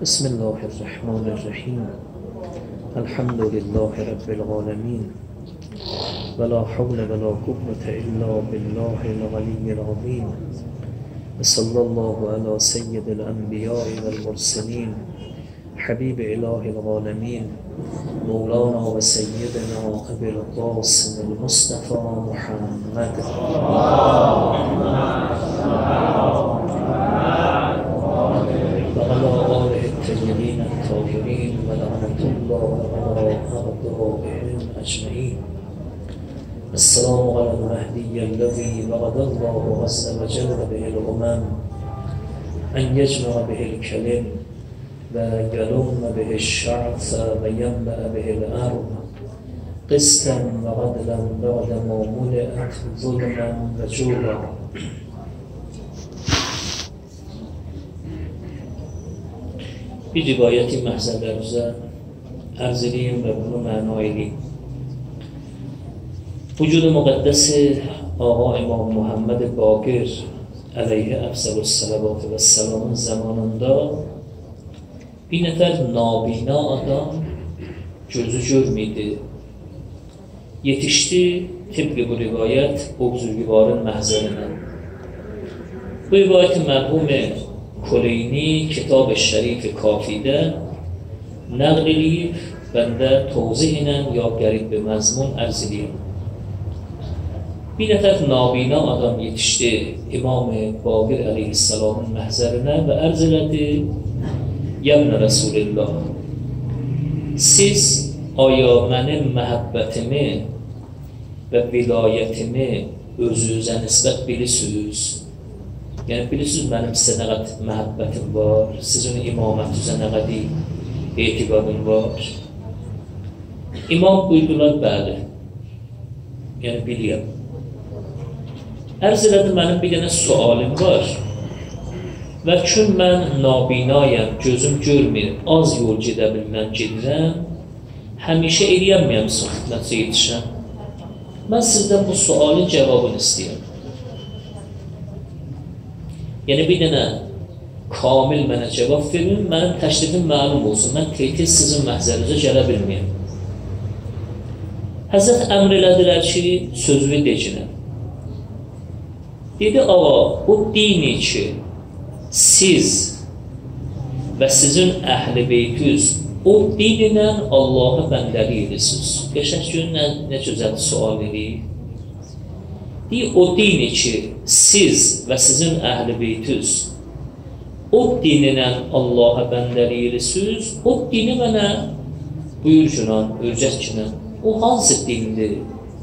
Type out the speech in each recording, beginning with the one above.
بسم الله الرحمن الرحیم. الحمد لله رب العالمین ولا حول ولا قوة الا بالله العلی العظیم. صلی الله علی سید الانبیاء والمرسلین حبیب اله العالمین مولانا و سیدنا ابی القاسم المصطفى محمد وعلى آله الطیبین الطاهرین و لعنة الله علی اعدائهم اجمعین. السلام على المهدی الذی وعد الله عز وجل به الامم ان یجمع به الکلم و یلم به الشعث و یملأ به الارض قسطا و عدلا بعد ما ملئت ظلما و جورا. bir rivayeti məhzələrimizə ərz edeyim və bunu məna edeyim. Vücud-u müqəddəsi Ağa İmam Muhammed Baqir əleyhi əfzəlüs-səlavatü və səlamın zamanında bir nəfər nabina adam gözü görməydi. Yetişdi tıbqı bu rivayət o buzurgivarın məhzəlinə. Bu rivayəti mərhum Kuleyni Kitab-ı Şerif-i Kafi'de nəql edib, bəndə tozih ilə ya qərib bir məzmun ərz edeyim. Bir nəfər nabina adam yetişdi İmam-ı Baqir əleyhissalamın məhzərinə və ərz elədi: Yəmnə Rasulillah, siz aya mənim məhəbbətimi və vilayətimi özünüzə nisbət bilirsiniz? Yəni bilirsiniz mənim sizə nə qədər məhəbbətim var, sizin imamətünüzə nə qədər etiqadım var. İmam buyurdular, bəli, yəni biliyəm. Ərz elədi, mənim bir dənə sualim var və ki mən nabinayəm, gözüm görmür, az yol gedə bilməm, gedirəm, həmişə eləyəmməyəm xidmətə yetişəm. Mən sizdən bu sualın cavabını istəyəm. Yəni bir dənə kamil mənə cavab verin, mənim təşrifim məlum olsun, mən tez sizin məhzərinizə gələ bilməyəm. Həzrət əmr elədilər ki, sözünü decinə. Dedi, ağa, o dini ki, siz və sizin əhl-i beytüz o dinlə Allah'a bəndəli edirsiniz. Qəşəng gün nə gözəl sual edib. O dini ki, siz və sizin əhl-i beytüz o dinlə Allah'a bəndəli edirsiniz, o dini mənə buyur günan, örcət günan, o hansı dindir?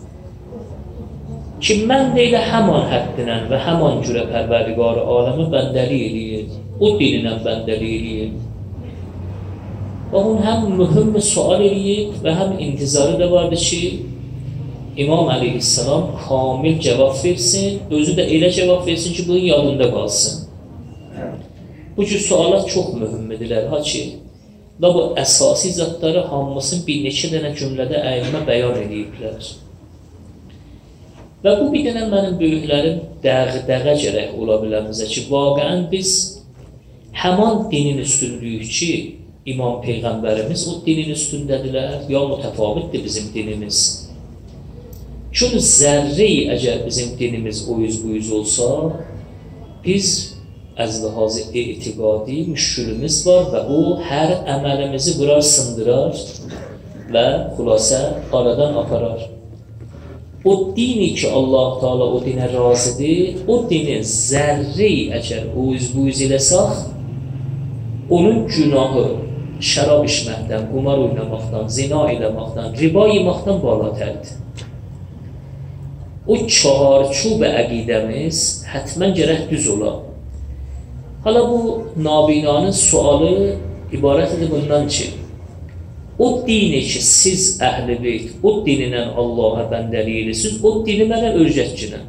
Ki, mən də elə həman həddinən və həman cürə pərvərdigarı aləmə bəndəli edir, o dinlə bəndəli edir. Və onun həm mühüm bir sual edir və həm intizarı da vardı ki, İmam əleyhissalam kamil cavab versin, özü də elə cavab versin ki, bunun yadında qalsın. Bu cür suallar çox mühümdürlər, ha ki, və bu əsasi zatları hamısını bir neçə dənə cümlədə əymə bəyan ediblər. Və bu bir dənə mənim böyüklərim dəğ-dəğə gərək ola biləmizə ki, vaqəən biz həman dinin üstünlüyük ki, İmam Peyğəmbərimiz o dinin üstündədirlər, ya mütəfavitdir bizim dinimiz. Çünki zərri əgər bizim dinimiz o yüz bu yüz olsa, biz əz-lihazı etiqadi müşkülümüz var və o hər əməlimizi vurar, sındırar və xülasə aradan aparar. O dini ki, Allah Teala o dinə razıdır, o dinin zərri əgər o yüz bu yüz eləsək, onun günahı şərab içməkdən, qumar oynamaqdan, zina eləməkdən, riba yeməkdən balatərdir. O çarçub əqidəmiz hətmən gərək düz ola. Hala bu nabinanın sualı ibarət edir bundan ki, o dini ki, siz əhl-i beyt, o dininlə Allah'a bəndəli edirsiniz, o dini mənə örgətcinə.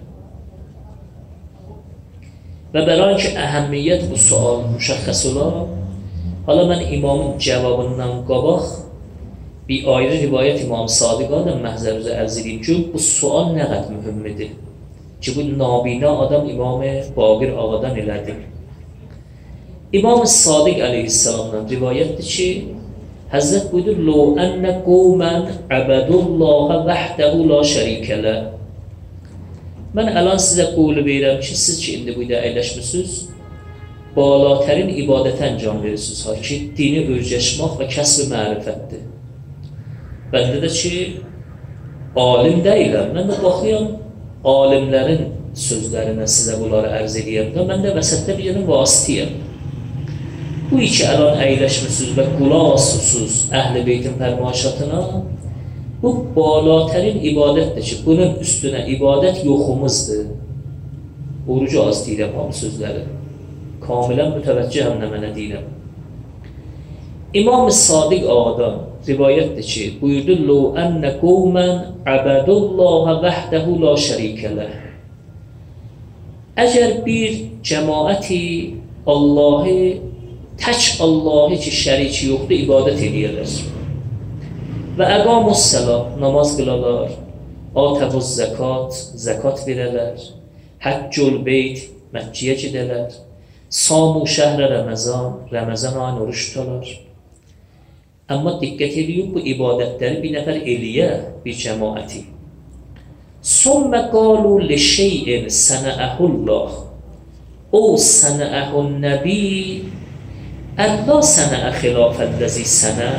Və bəran ki, əhəmmiyyət bu sual müşəxəs ola, hala mən imamın cavabından qabaq bir ayrı rivayət İmam Sadiqadan məhzərimizə ərz edeyim ki, bu sual nə qədər mühümmidir ki, bu nabina adam İmam-ı Baqir ağadan elədi. İmam Sadiq aleyhisselamdan rivayətdir ki, Həzrət buyurur, "Lo enne qawman abadullaha vahdehu la şərikələ." Mən əlan sizə qovlu verirəm ki, siz ki, indi bu ilə əyləşmişsiniz, balatərin ibadətə əncam verirsiniz, ha ki, dini örgəşmək və kəsb-i mərifətdir. Bəndə də ki, alim deyiləm, mən də baxıyam, alimlərin sözlərinə sizə bunları ərz edəyəm də, mən də vəsətdə bir yerin vasitiyəm. Bu iki əlan əyləşmişsiniz və qulaq asırsınız Əhl-i Beytin fərmaşatına, bu balatərin ibadətdir ki, bunun üstünə ibadət yoxumuzdur. Orucu az deyirəm, hamı sözləri. Kamilən mütəvəccihəm nə mənə deyirəm. İmam-ı Sadiq ağadan rivayətdir ki, buyurdu, "Lo enne qawman abadullaha vahdehu la şərikələ." Əgər bir cəmaəti Allahı, tək Allahı ki, şəriki yoxdur, ibadət edirlər. Və əqamus səlah, namaz qılalar, atəvuz zəkat, zəkat verələr, həccül beyt, Məkkiyə gedələr, samu şəhrə Ramazan, Ramazan ayını oruç tutarlar. Amma diqqət edin, bu ibadətləri bir nəfər eləyə, bir cəmaəti. Sümmə qalu li şeyin sənəəhullah, o sənəəhun nəbi, Allah sənəə xilafəlləzi sənə.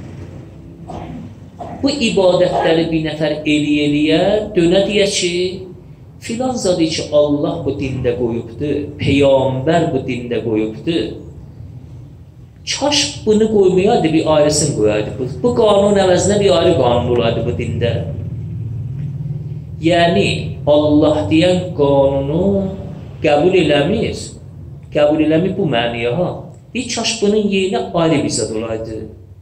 Bu ibadətləri bir nəfər eləyə, dönə deyə ki, filan zadı ki, Allah bu dində qoyubdur, Peyğəmbər bu dində qoyubdur. Kaş bunu qoymayaydı, bir ayrısını qoyaydı. Bu qanun əvəzinə bir ayrı qanun olaydı bu dində. Yəni, Allah deyən qanunu qəbul eləmir. Qəbul eləmir bu məniyə, ha. Bir kaş bunun yerinə ayrı bir zad olaydı.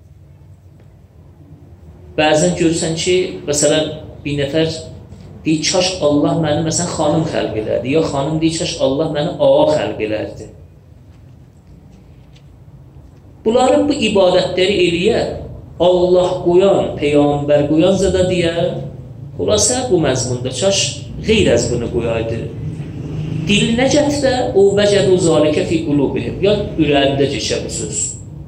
Bəzən görürsən ki, məsələn, bir nəfər deyir, kaş Allah məni, məsələn, xanım xəlq elərdi, ya xanım deyir, kaş Allah məni ağa xəlq elərdi. Bunların bu ibadətləri eləyə, Allah qoyan, Peyğəmbər qoyan zada deyə, xülasə bu məzmunda kaş qeyr az bunu qoyaydı. Dilinə gətirə, o vəcəd-u zalikə fi qulubihim, ya ürəyində keçə bu söz.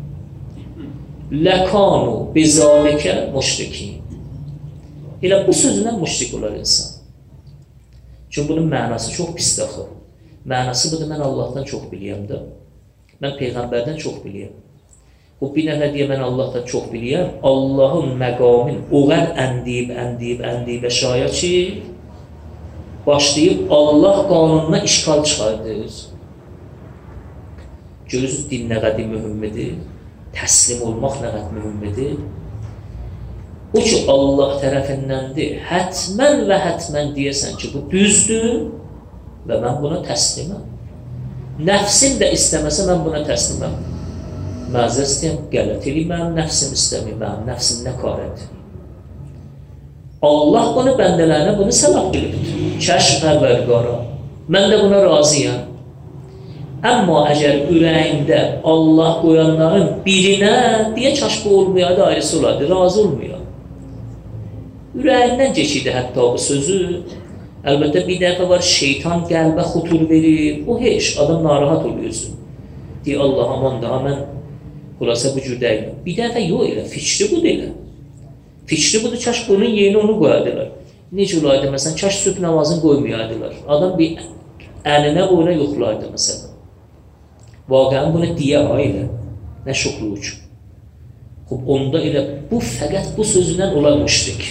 Ləkanu bizalikə müşrikin. Elə bu sözündən müşrik olar insan. Çünki bunun mənası çox pisdir axı. Mənası budur, mən Allahdan çox biliyəm də. Mən Peyğəmbərdən çox biliyəm. Bu bir nəfər deyə mən Allahdan çox biliyəm. Allahın məqamin o qədər əndiyib şaya ki, başlayıb Allah qanununa işgal çıxardır. Görürsünüz, din nə qədər mühümmidir, təslim olmaq nə qədər mühümmidir. O ki, Allah tərəfindəndir, hətmən və hətmən deyəsən ki, bu düzdür və mən buna təsliməm. Nəfsim də istəməsə, mən buna təsliməm. Məzə istəyəm, qələt edib, mənim nəfsim istəmir, mənim nəfsim nə kar edir. Allah bunu bəndələrinə bunu səlah bilibdir. Kəşf pərvərqara. Mən də buna razıyam. Amma əgər ürəyində Allah qoyanların birinə deyə kaş bu olmayaydı, ayrısı olardı, razı olmuyor. Ürəyindən keçirdi hətta bu sözü. Əlbəttə bir dəfə var, şeytan qəlbə xutur verir, o heç, adam narahat oluyorsun. Deyir, Allah aman daha mən xulasa bu cür deyiləm. Bir dəfə yox elə, fikri bu deyiləm. Fikri budur, kaş bunun yeni onu qoyardılar. Necə olaydı, məsələn, kaş sübh namazını qoymayardılar. Adam bir əlinə boyuna yoxlardı, məsələn. Vaqəən bunu deyə ailə, nə şokluğu üçün. Onda elə bu fəqət bu sözündən olan müşrik.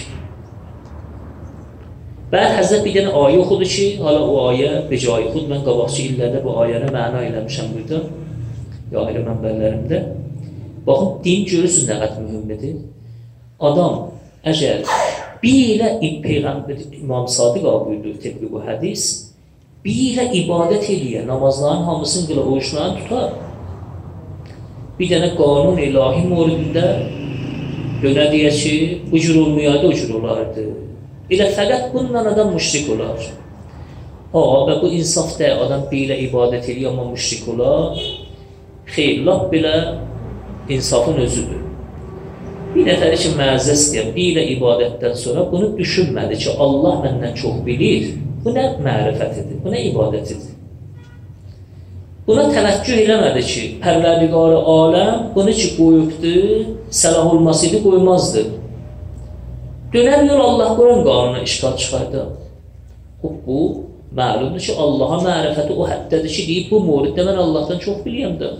Bəli, Həzrət bir dənə ayə oxudu ki, hala o ayə becayı xud, mən qabaqçı illərdə bu ayəni məna eləmişəm burada, ya ayrı mənbərlərimdə. Baxın, din görürsün nə qədər mühümmidir. Adam, əgər belə Peyğəmbər İmam Sadiq buyurdu, təbii bu hədis, belə ibadət edir, namazların hamısını qıla, oruçlarını tutar. Bir dənə qanun ilahi moridində dönə deyə ki, bu cür olmayaydı, o cür olardı. Elə fəqət bununla adam müşrik olar. Və bu insafdə adam belə ibadət edir, amma müşrik olar. Xeyr, lap belə insafın özüdür. Bir nəfəri ki, məzə istəyəm, belə ibadətdən sonra bunu düşünmədi ki, Allah məndən çox bilir. Bu nə mərifətidir, bu nə ibadətidir. Bu buna təvəccüh eləmədi ki, Pərverdigar aləm bunu ki qoyubdu, səlah olmasıydı, qoymazdı. Dönər yol Allah Quran qanuna işgal çıxardı. Bu, məlumdur ki, Allaha mərifəti o həddədir ki, deyib, bu moriddə mən Allahdan çox biliyəm də.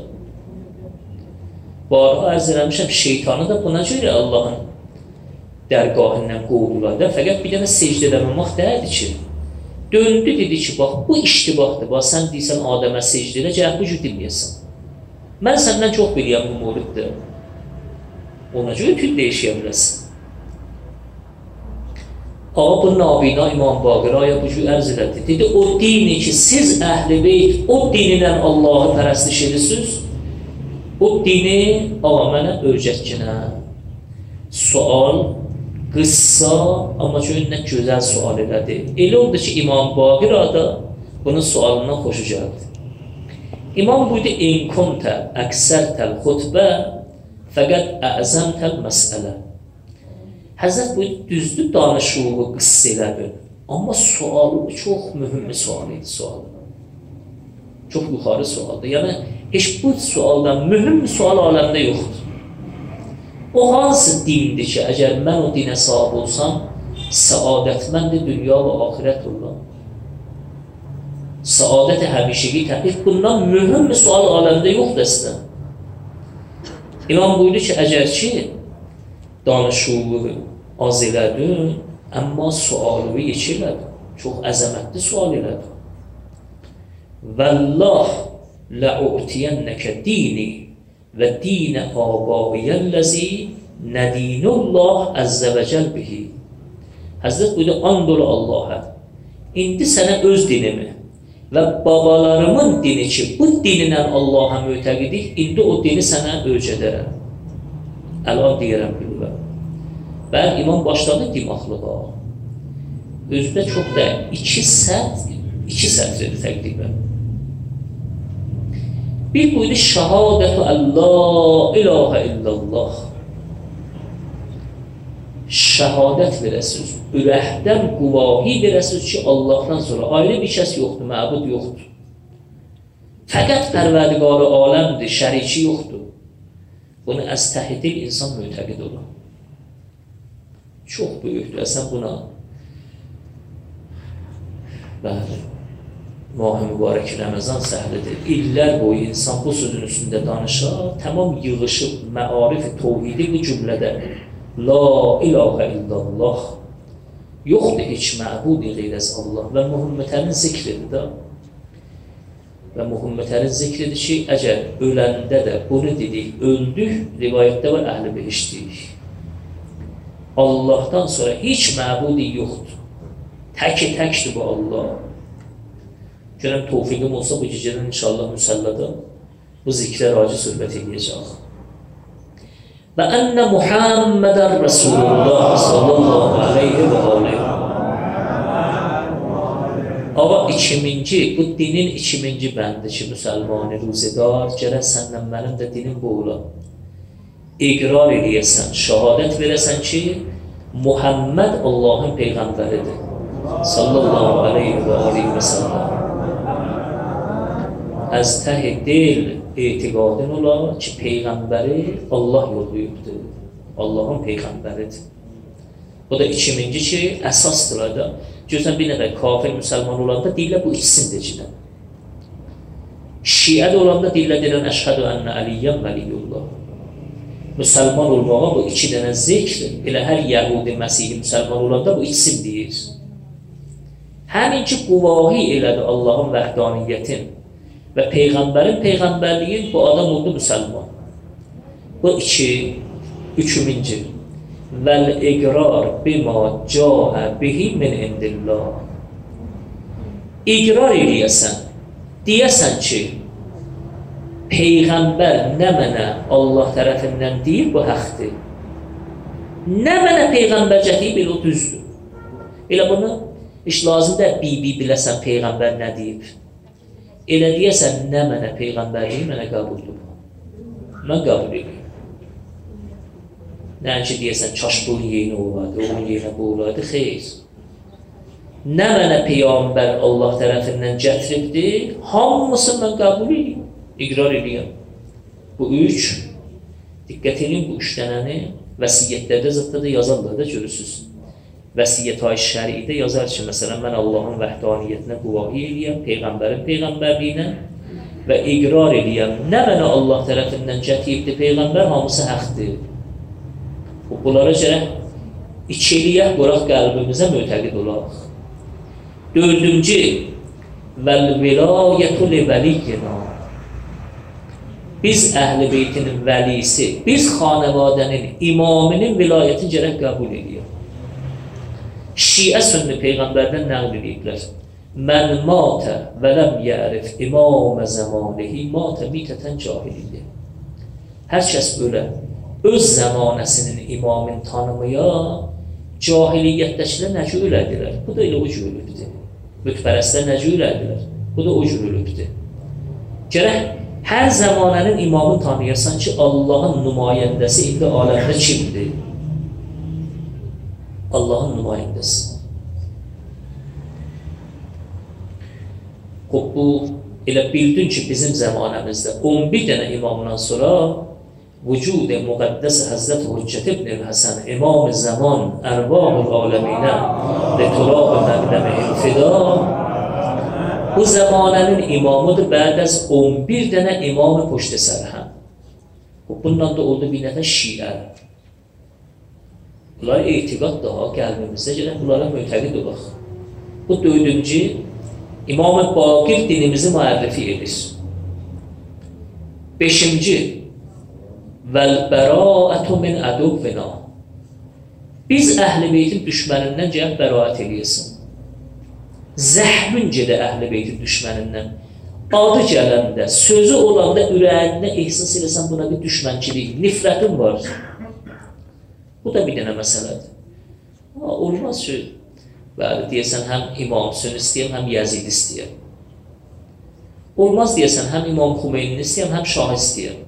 Barı ərz eləmişəm, şeytanı da buna görə Allahın dərgahından qovdular. Fəqət bir dənə secdə eləməmək deyildi ki, döndü dedi ki, bax, bu iştibahdır, bax, sən deysən Adəmə secdə elə, cəhət bu cür deməyəsən. Mən səndən çox biliyəm bu moriddə. Ona görə tüd değişiyə biləsən. Ağa bu nabina İmam Baqir aya bu cür ərz elədi. Dedi, o dini ki, siz əhl-i beyt, o dinilə Allahı pərəstiş edirsiniz, o dini ağa mənə öyrətkinə. Sual, qıssa, amma ki, nə gözəl sual elədi. Elə oldu ki, İmam Baqir da bunun sualından xoşu gəldi. İmam buydu, in kuntə əksərtəl xutbə fəqət əzəmtəl məsələ. Həzrət buydu, düzdür danışığı qıssa elədi. Amma sualı çox mühüm bir sual idi, sualı. Çox yuxarı sualdır. Yəni, heç bu sualdan mühüm bir sual aləmdə yoxdur. O hansı dindir ki, əgər mən o dinə sahib olsam, səadətməndir dünya və axirət olur. Səadət-i həmişəgi təqif bundan mühüm bir sual aləmdə yoxdur əslən. İmam buyurdu ki, əgər ki, danışığı az elədin, amma sualı yekilədin. Çox əzəmətli sual elədin. Vəllah lə'utiyənnəkə dini və dinə abaiyəlləzi nədinullah əzzə və cəl bihi. Həzrət buydu, and ola Allah'a. İndi sənə öz dinimi və babalarımın dini ki, bu dininlə Allah'a mütəqidik, indi o dini sənə öyrədərəm. Əlan deyərəm bilmə. Bəli, imam başladı dimaqlığa. Özündə çox da iki sətr idi təqdimə. Bir buydu, şəhadətü əllə ilahə illallah. Şəhadət verəsiniz, ürəkdən quvahi verəsiniz ki, Allahdan sonra ayrı bir kəs yoxdur, məbud yoxdur. Fəqət Pərverdigar aləmdir, şəriki yoxdur. Bunu əz təhidil insan mütəqid olur. Çox böyükdür, əsən buna bəli, Mah-ı Mübarək Rəməzan səhlidir. İllər boyu insan bu sözün üstündə danışar, tamam yığışıb məarif-i tovhidi bu cümlədə La ilahə illallah, yoxdur heç məbudi qeyləz Allah və Muhammedənin zikridir da. Və Muhammedənin zikridir ki, əgər öləndə də bunu dedik, öldük, rivayətdə var əhl-i behişdik. Allahdan sonra heç məbudi yoxdur. Tək-təkdir bu Allah. Görəm, tövfiqim olsa bu gecədən inşallah müsəllada bu zikrə raci söhbət edəcək. Və ənə Muhammedən Rasulullah sallallahu aleyhi və aleyhi. Ağa 2000-ci, bu dinin 2000-ci bəndi ki, müsəlmani ruzidar, gərək səndən mənim də dinim bu ola. İqrar eləyəsən, şəhadət verəsən ki, Muhammed Allahın Peyğəmbəridir. Sallallahu aleyhi və aleyhi və səlləm. Əz təhi deyil, etiqadın olar ki, Peyğəmbəri Allah yolluyubdur. Allahın Peyğəmbəridir. Bu da 2000-ci ki, əsasdır da. Görsən, bir nəfər kafir müsəlman olanda deyirlər, bu ikisini deyirlər. Şiədə olanda deyirlər, əşhədü ənə əliyyən vəliyullah. Müsəlman olmağa bu iki dənə zikr, elə hər Yəhudi, Məsih müsəlman olanda bu ikisini deyir. Həmin ki, quvahi elədi Allahın vəhdaniyyətin və Peyğəmbərin Peyğəmbərliyin, bu adam oldu müsəlman. Bu üçüncü. Vəl-iqrar bima cəə bihi min indillah. İqrar eləyəsən, deyəsən ki, Peyğəmbər nə mənə Allah tərəfindən deyir, bu həqdir. Nə mənə Peyğəmbər cəhiyib, elə o düzdür. Elə bunu iş lazımdır, bibi biləsən Peyğəmbər nə deyib. Elə deyəsən, nə mənə Peyğəmbərliyi, mənə qəbuldur. Mən qəbul edeyim. Nəinki deyəsən, kaş bunun yeyini olaydı, onun yeyinə bu olaydı, xeyr. nə mənə Peyğəmbər Allah tərəfindən gətiribdir, hamısını mən qəbul edeyim, iqrar edeyim. Bu üç, diqqət edin, bu üç dənəni vəsiyyətlərdə zətdə də yazarlar da görürsünüz. Vəsiyyət-i şəridə yazar ki, məsələn, mən Allahın vəhdaniyyətinə quvahi edəyəm, Peyğəmbərin peyğəmbərliyinə və iqrar edəyəm. Nə mənə Allah tərəfindən gətiribdir, Peyğəmbər hamısı həqdir. Bunlara gərək içiliyə qoraq qəlbimizə mötəqid olaq. Dördüncü, vəl-vilayətu li-vəliyyina. Biz Əhl-i Beytinin vəlisi, biz xanəvadənin, imamının vilayətini gərək qəbul edəyək. Şiə sünni Peyğəmbərdən nəql ediblər. Mən matə və ləm yərif imamə zəmanəhi matə mitətən cahiliyyə. Hər kəs ölə, öz zəmanəsinin imamını tanımaya, cahiliyyətdəkilər necə ölədilər? Bu da elə o cür ölübdür. Bütpərəstlər necə ölədilər? Bu da o cür ölübdür. Gərək hər zəmanənin imamını tanıyırsan ki, Allahın nümayəndəsi indi aləmdə kimdir? Allahın nümayəndəsi. Bu, elə bildin ki, bizim zəmanəmizdə 11 dənə imamdan sonra vücud-i müqəddəs Həzrət Hüccət ibn Həsən, İmam-ı Zaman, Ərbab-ül Aləminə və Turab-ı Məqdəm-i İlfida bu zəmanənin imamıdır, bəd az 11 dənə imam-ı puşt sərhəm. Bundan da oldu bir nəfər şiə. Bunlar etiqad daha qəlbimizdə gələk, bunlara mötəqid olaq. Bu dördüncü, İmam-ı Baqir dinimizi müərrifi edir. Beşinci, vəl-bəraətu min əduvvina. Biz Əhl-i Beytin düşmənindən gəlib bəraət eləyəsin. Zəhmin gedə Əhl-i Beytin düşmənindən. Adı gələndə, sözü olanda ürəyində ehsas eləsən buna bir düşmənçilik, nifrətin var. Bu da bir dənə məsələdir. Olmaz ki, bəli, deyəsən, həm İmam Hüseyin istəyəm, həm Yazid istəyəm. Olmaz deyəsən, həm İmam Xümeynini istəyəm, həm Şah istəyəm.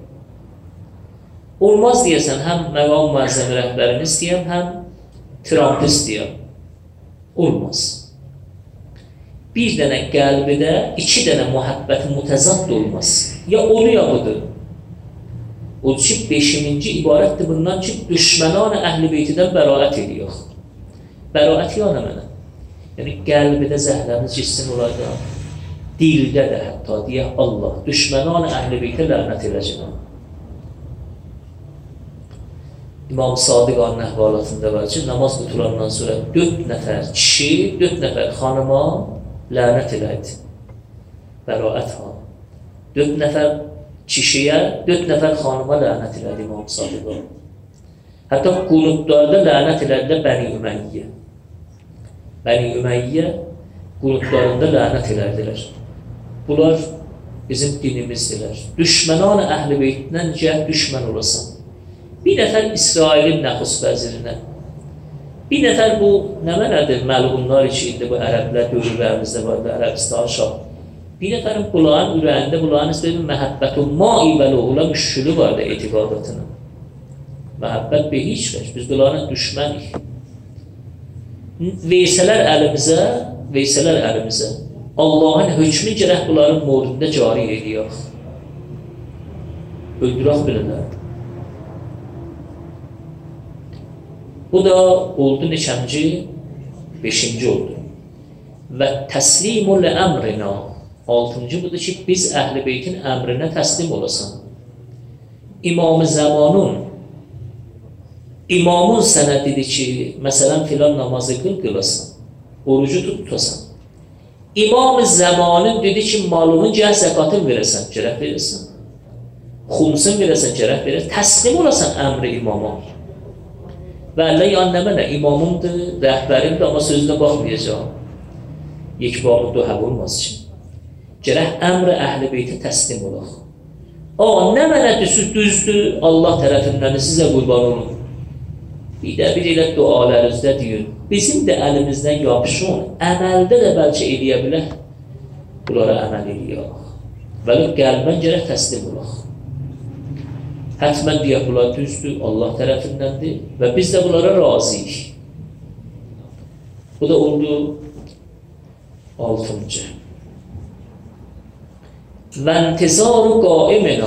Olmaz deyəsən, həm Məqam Müəzzəmi rəhbərini istəyəm, həm Trump istəyəm. Olmaz. Bir dənə qəlbidə iki dənə mühəbbətin mütəzad olmaz. Ya onu ya budur. O ki, beşininci ibarətdir bundan ki, düşmənan Əhl-i Beytidən bəraət ediyor. Bəraət yana mənə. Yəni, qəlbidə zəhləmiz cissin olaydı. Dildə də hətta deyək Allah, düşmənan Əhl-i Beytə lənət eləcəm. İmam Sadiqanın əhvalatında var ki, namaz qutulandan sonra 4 nəfər kişi, 4 nəfər xanıma lənət elədi. Bəraət ha. 4 nəfər kişiyə, 4 nəfər xanıma lənət elədi İmam Sadiqan. Hətta qunutlarda lənət elədi Bəni Üməyyə. Bəni Üməyyə qunutlarında lənət elədilər. Bunlar bizim dinimizdirlər. Düşmənan Əhl-i Beytindən gəl düşmən olasan. Bir nəfər İsrailin nəxus vəzirinə, bir nəfər bu nə mənədir, məlğunlar içində bu ərəblər dövrlərimizdə var, Ərəbistan şah. Bir nəfərin qulağın ürəyində, qulağın istəyir məhəbbətu ma-i vəl-oğla müşkülü var da etiqadatının. Məhəbbət bir heç vəc, biz qulağına düşmənik. Veysələr əlimizə, Allahın hökmü gərək bunların mordunda cari ediyək. Öldürək bilirlər. Bu da oldu neçənci? 5-ci oldu. Və təslimul əmrina. 6-cı budur ki, biz Əhl-i Beytin əmrinə təslim olasan. İmam-ı Zamanun, imamın sənə dedi ki, məsələn filan namazı qılasan, orucu tutasan. İmam-ı Zamanın dedi ki, malının gəl zəkatın verəsən, gərək verəsən. Xumsun verəsən, gərək verəsən. Təslim olasan əmri imama. Və əllə yan nə mənə, imamımdır, rəhbərimdir, amma sözünə baxmayacaq. Yekbamı döhəb olmaz ki. Gərək əmr-i Əhl-i Beytə təslim olaq. Nə mənə düzdür, Allah tərəfindən sizə qurban olun. Bir də bir elə dualarınızda deyin, bizim də əlimizdən yapışın, əməldə də bəlkə eləyə bilər, bunlara əməl eləyək. Və qəlbən gərək təslim olaq. Hətmən deyək, bunlar düzdür, Allah tərəfindəndir və biz də bunlara razıyıq. Bu da oldu altıncı. Və intizar-ı qaimina,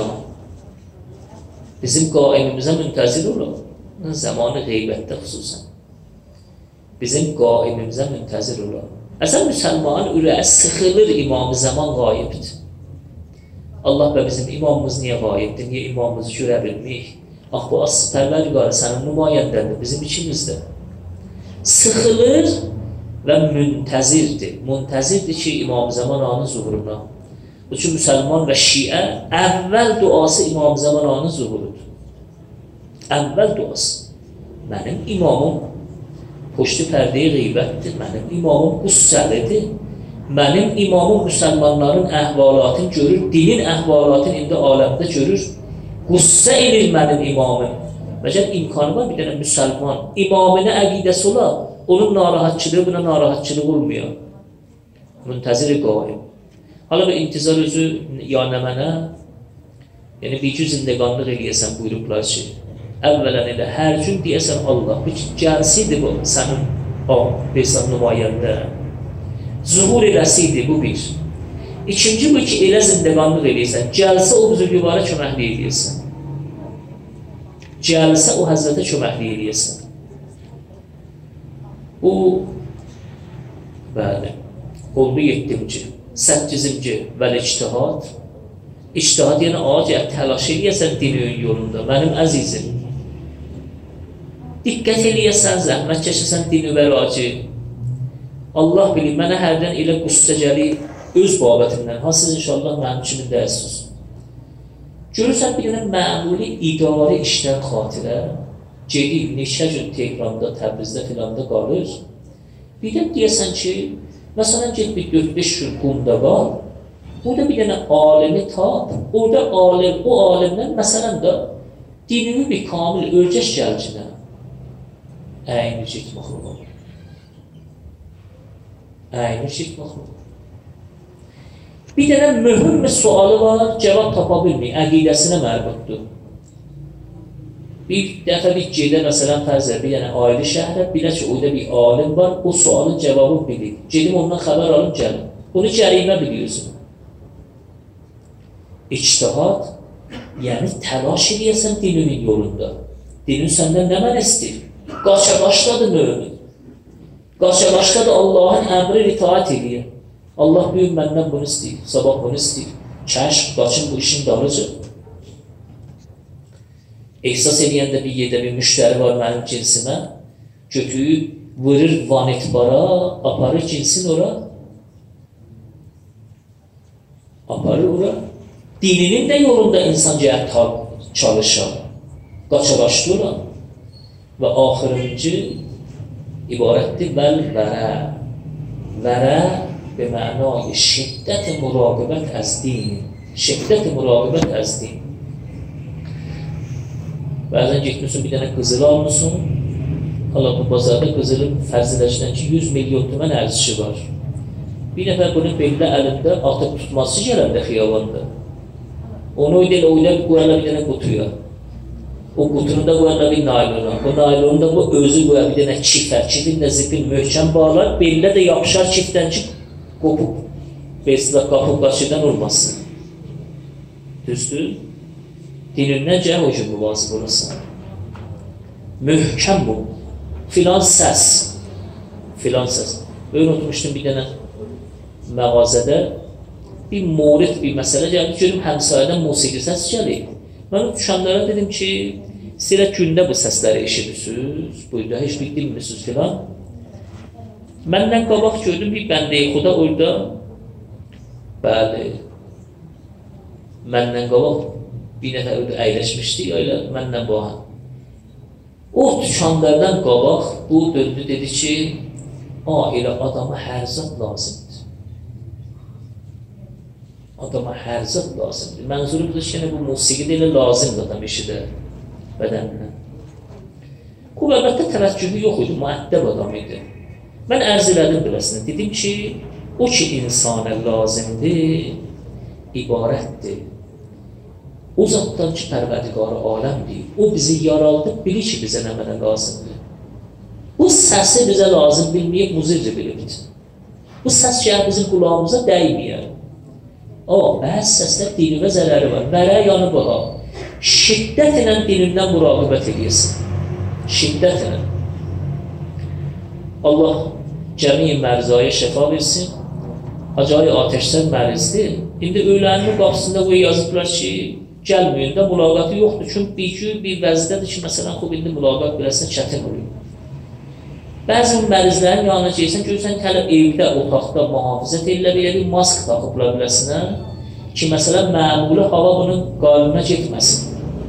bizim qaimimizə müntəzir olaq. Zamanı qeybətdə xüsusən. Bizim qaimimizə müntəzir olaq. Əsən müsəlmanın ürəyi sıxılır imam-ı zaman qayibdir. Allah və bizim imamımız niyə qayibdir? Niyə imamımızı görə bilməyik? Ax, bu Pərvər yuqarı sənin nümayəndəndir, bizim içimizdə. Sıxılır və müntəzirdir. Müntəzirdir ki, İmam-ı Zaman anı zuhuruna. Bu üçün müsəlman və şiə əvvəl duası İmam-ı Zaman anı zuhurudur. Əvvəl duası. Mənim imamım poştu pərdeyi qeybətdir. Mənim imamım qüssəlidir. Mənim imamım müsəlmanların əhvalatını görür, dinin əhvalatını indi aləmdə görür. Qüssə edir mənim imamım. Məgər imkanı var bir dənə müsəlman imamına əqidəsi ola, onun narahatçılığı buna narahatçılıq olmuyor. Müntəzir-i qaim. Hala bir intizar özü yəni mənə, yəni bir gün zindəqanlıq eləyəsən buyurublar ki, əvvələn elə hər gün deyəsən Allah, bir gəlsiydi bu sənin besan nümayəndə, zuhur eləsiydi bu bir. İkinci bu ki, elə zindəqanlıq eləyəsən, gəlsə o buzurgüvara köməkli eləyəsən. Gəlsə o həzrətə köməkli eləyəsən. Bu, bəli, oldu 7-ci, 8-ci vəl-ictihad. İctihad yəni acə təlaş eləyəsən dinin yolunda, mənim əzizim. Diqqət eləyəsən, zəhmət çəkəsən dini və racı. Allah bilir, mənə hərdən elə qüssə gəlir, öz babətimdən, siz inşallah mənim kimin dəyəsiniz. Görürsən, bir dənə məmuli idarə işdən xatirə, gedib, neçə gün Tehranda, Təbrizdə filanda qalır. Bir də deyəsən ki, məsələn, get bir 4-5 gün qumda qal, burada bir dənə alimi tap, orada alim, o alimdən, məsələn də, dinini bir kamil ölcəş gəlcinə, əyni çəkmək olur. Əyni çəkmək olur. Bir dənə mühüm bir sualı var, cavab tapa bilməyik, əqidəsinə mərbutdur. Bir dəfə bir gedə, məsələn, fərzə, bir dənə aili şəhərə, bilə ki, orada bir alim var, o sualın cavabını bilir. Gedim ondan xəbər alım, gəlin. Bunu cərimə biliyorsun. İctihad, yəni təlaş edəyəsən dininin yolunda. Dinin səndən nə mən istəyir? Qaça-qaçdadır mömin. Qaça-qaçdadır Allahın əmri itaat edir. Allah büyük məndən bunu istəyir, sabah bunu istəyir. Kəşf, qaçın bu işin dalıcı. Ehsas edəyəndə bir yerdə bir müştəri var mənim cinsimə, götüyü vırır vanitbara, aparır cinsin ora. Aparır ora. Dininin də yolunda insan gəlib çalışar. Qaça-qaçdı ora. Və axırıncı ibarətdir vəl-vərə. Vərə بمعنای شدت مراقبت از دین شدت مراقبت از دین Bəzən getmişsin bir dənə qızıl almışsın, Allah bu bazarda qızılın fərziləşdən ki 100 milyon tümən ərzişi var. Bir nəfər bunun beldə əlində atıb tutması gələndə xiyabanda. Onu oyla qoyarlar bir dənə qutuya. O qutunun da qoyarlar bir naylona. O naylonun da bu özü qoyar bir dənə çifər. Çifin də zipin möhkəm bağlar, beldə də yapışar çifdən ki qopub, besilə qapıb qaçıdan olmasın. Düzdür? Dinindən gəl o gün müvazib olasın. Möhkəm bu. Filan səs. Filan səs. Öyle unutmuştum bir dənə məğazədə bir morid bir məsələ gəldi. Görüm həmsayədən musiqi səs gəlir. Mən düşənlərə dedim ki, siz gündə bu səsləri eşidirsiniz, buyurda heç bir bilmirsiniz filan. Məndən qabaq gördüm bir bəndə-i xuda orada, bəli, məndən qabaq bir nəfər orada əyləşmişdi, öyle məndən bahan. O dükanlardan qabaq bu döndü dedi ki, elə adama hər zat lazımdır. Adama hər zat lazımdır. Mənzuru budur ki, bu musiqi də elə lazımdır adam eşidə bədəninə. Bu əlbəttə təvəccühü yox idi, müəddəb adam idi. Mən ərz elədim biləsini, dedim ki, o ki insana lazımdır, ibarətdir. O zatdan ki, pərvərdigarı aləmdir, o bizi yaraldıb, bilir ki, bizə nə mənə lazımdır. Bu səsi bizə lazım bilməyib, muzirri bilibdir. Bu səs gəlir bizim qulağımıza dəyməyər. Bəzi səslər dinimə zərəri var. Vərə yanı bağa. Şiddətlə dinindən muraqibət edirsin. Şiddətlə. Allah cəmi mərzaya şəfa versin. Acayı ateşdən mərizdir. İndi ölənin qapısında bu yazıblar ki, gəlməyin də mülaqatı yoxdur. Çünki bir vəzdədir ki, məsələn, indi mülaqat biləsən çətin oluyor. Bəzi mərizlərin yanına gəlsən, görürsən hələ evdə, otaqda mühafizət edilə bilir, mask taxıblar biləsinə ki, məsələn, məmuli hava bunun qarnına getməsin.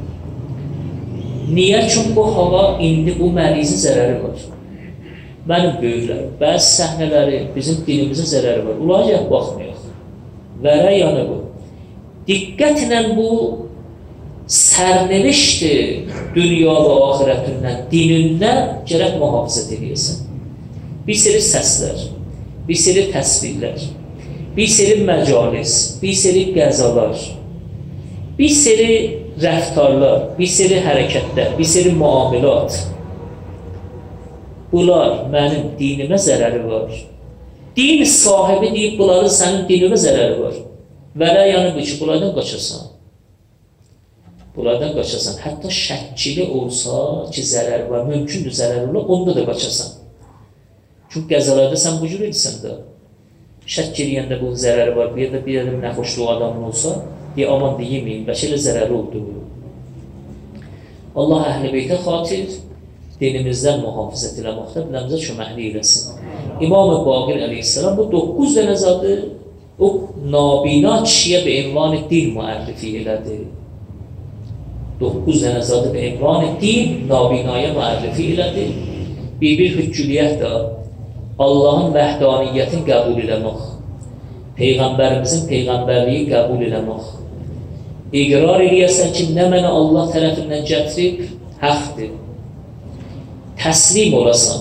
Niyə? Çünki bu hava indi bu mərizin zərəri var. Mənim böyüklərim, bəzi səhnələri bizim dinimizə zərəri var. Ulayaq baxmayaq. Vərə yanı bu. Diqqətlə bu sərnevişdir dünya və ahirətindən, dinindən gərək mühafizət edəsən. Bir seri səslər, bir seri təsvirlər, bir seri məcalis, bir seri qəzalar, bir seri rəftarlar, bir seri hərəkətlər, bir seri müamilat. Bunlar mənim dinimə zərəri var. Din sahibi deyib, bunların sənin dinimə zərəri var. Vərə yanı bu ki, bunlardan qaçasan. Bunlardan qaçasan. Hətta şəkkili olsa ki, zərəri var, mümkündür zərəri ola, onda da qaçasan. Çünki qəzalarda sən bu cür edirsən də. Şəkk eləyəndə bunun zərəri var, bir də nə xoşluq adamın olsa, deyə aman deyiməyin, bəlkə elə zərəri oldu. Allah əhl-i beytə xatir dinimizdən mühafizət eləməkdə biləmizə köməkli eləsin. İmam-ı Baqir əleyhissalam bu 9 dənə zadı o nabina kişiyə bir ünvanı din müərrifi elədi. 9 dənə zadı bir ünvanı din nabinaya müərrifi elədi. Bir hüccüliyyət də Allahın vəhdaniyyətini qəbul eləmək, Peyğəmbərimizin peyğəmbərliyi qəbul eləmək, iqrar eləyəsən ki, nə mənə Allah tərəfindən gətirib, həqdir. Təslim olasan,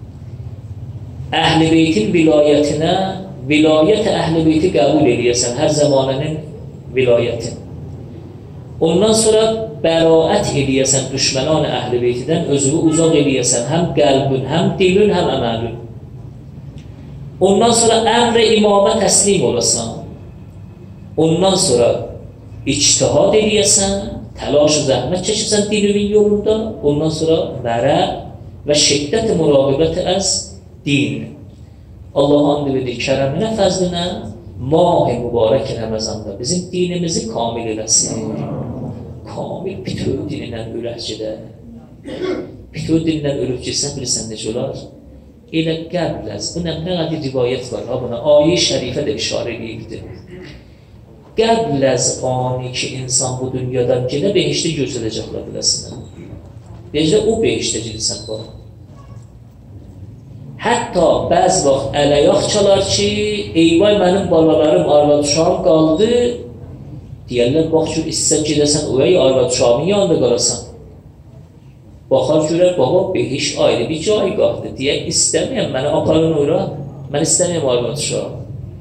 Əhl-i Beytin vilayətinə, vilayət-i Əhl-i Beyti qəbul eləyəsən, hər zamanının vilayətin. Ondan sonra bəraət eləyəsən düşmənan-ı Əhl-i Beytidən, özünü uzaq eləyəsən, həm qəlbün, həm dilün, həm əməlün. Ondan sonra əmr-i imamə təslim olasan, ondan sonra ictihad eləyəsən, təlaş-ı zəhmət çəkəsən dininin yolunda, ondan sonra vərə və şiddət-i muraqibət əz din. Allah and edir kərəminə, fəzlinə, mah-i mübarək Ramazanda bizim dinimizi kamil eləsin. Kamil bütün dinindən öləkçidə. Bütün dinindən ölüb girsən, bilirsən necə olar? Elə qəbləz, bu nə qədər rivayət var, buna ayə-i şərifə də işarə edibdir. Qəbləz ani ki, insan bu dünyadan gedə behişdə görsədəcəklər biləsinə. Necə o behişdə gedirsən var. Hətta bəzi vaxt ələyaq çalar ki, eyvay mənim balalarım, arvad uşağım qaldı, deyərlər, bax ki, istəsən gedəsən, oya arvad uşağımın yanında qalasan. Baxar görər, baba, behiş ayrı bir caygahdır, deyə istəməyəm, mənə aparın ora, mən istəməyəm arvad uşağım.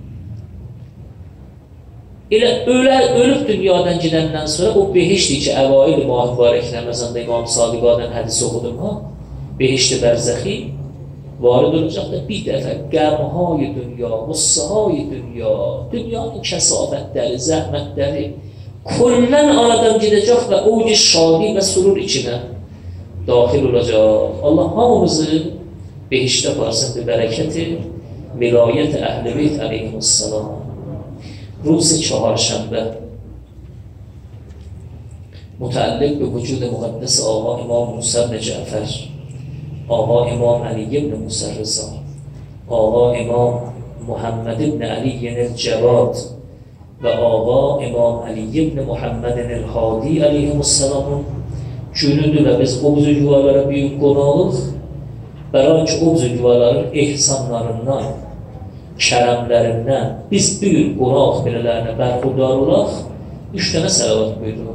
Elə ölüb dünyadan gedəndən sonra o behişdir ki, əvail-i mübarək Ramazanda İmam Sadiqadan hədisi oxudum, behişdir bərzəxi, varid olacaq da bir dəfə qəmhay-i dünya, qussahay-i dünya, dünyanın kəsafətləri, zəhmətləri kullən aradan gedəcək və o şadi və surur içinə daxil olacaq. Allah hamımızı behişdə aparsın bir bərəkəti, vilayət-i Əhl-i Beyt əleyhissalam. روز چهارشنبه متعلق به وجود مقدس آقا امام موسی بن جعفر، آقا امام علی بن موسی رضا، آقا امام محمد بن علی الجواد و آقا امام علی بن محمد الهادی علیهم السلام günüdür və biz o buzurguvarlara büyük qonağıq. Bəra ki, o buzurguvarların ehsanlarından, kərəmlərindən biz bir qonaq belələrinə bərxudar olaq, 3 dənə səlavat buyurulur.